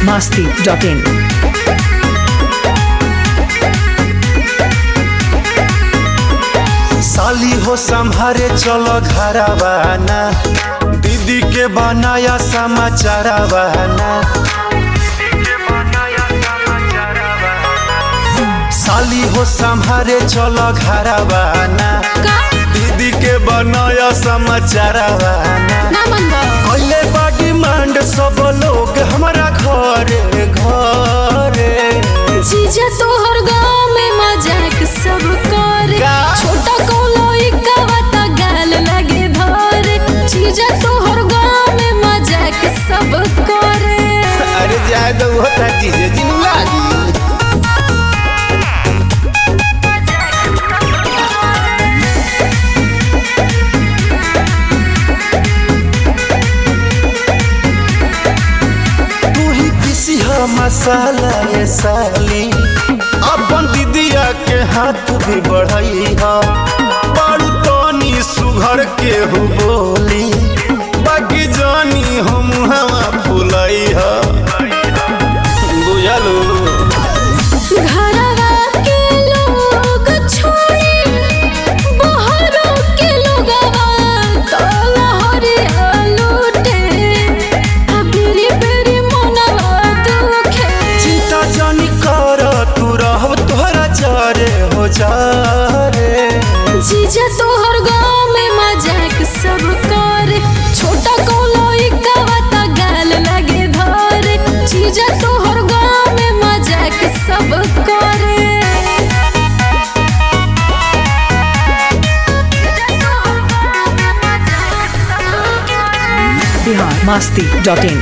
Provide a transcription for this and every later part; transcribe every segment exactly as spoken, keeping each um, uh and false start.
masti dot in. साली हो संभारे चलो घरवाना, दीदी के बनाया समाचारवाना। साली हो संभारे चलो घरवाना, दीदी के बनाया समाचारवाना। कइले बा डिमांड सब लोग हमारा घरे घरे। जीजा तोहर गाँव में मजाक सब करे, छोटा कोलोई कवाता गाल लगे धरे। जीजा तोहर गाँव में मजाक सब करे। अरे जाए तो होता जीजे जी लागी। मसाला ये साली अपन दीदिया के हाथ भी बढ़ई हा। बड़ू तनी सुघर के हो बोली, बाकी जानी हम हवा फुलई हा। बुझलो घरवा के लोग छोड़ी बहरों के लोगवा तो लहरिया लूटे। बेरी बेरी मनवा दुखे, चिंता जानी कर तू रह तोहरा चारे हो चारे। जीजा तोहर गाँव में मजाक सब करे, छोटा कोलोई कवाता गाल लगे धरे। जीजा तोहर गाँव में मजाक सब करे। Bihar masti dot in.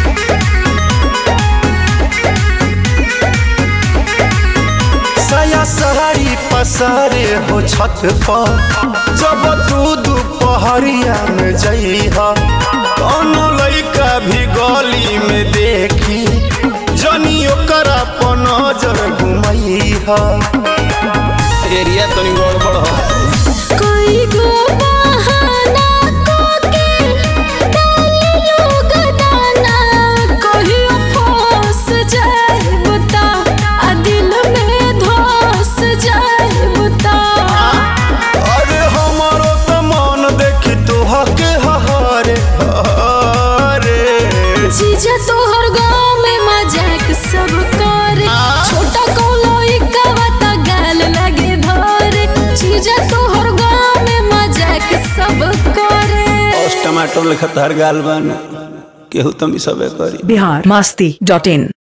साया सहारी पसारे हो छत पर, जब तू दोपहरिया में जइहा। कौनो लइका भी गली में देखी, जनी ओकरा पर नजर घुमैहा। एरिया तनी गड़बड़ हो। कोई गो बहाना कोके डाली लोग दाना, कहियो फंस जाए बुता आ दिल में धस जाए बुता। अरे हमारो तो मन देखी तोहके हरे हरे। जीजा तोहर गाँव में मजाक सब करे, छोटा कोलोई कवाता गाल लगे धरे। जीजा तोहर गाँव में मजाक सब करे। टमाटर लिखत हर गाल बन केहू तमी सबे करी। Bihar masti dot in.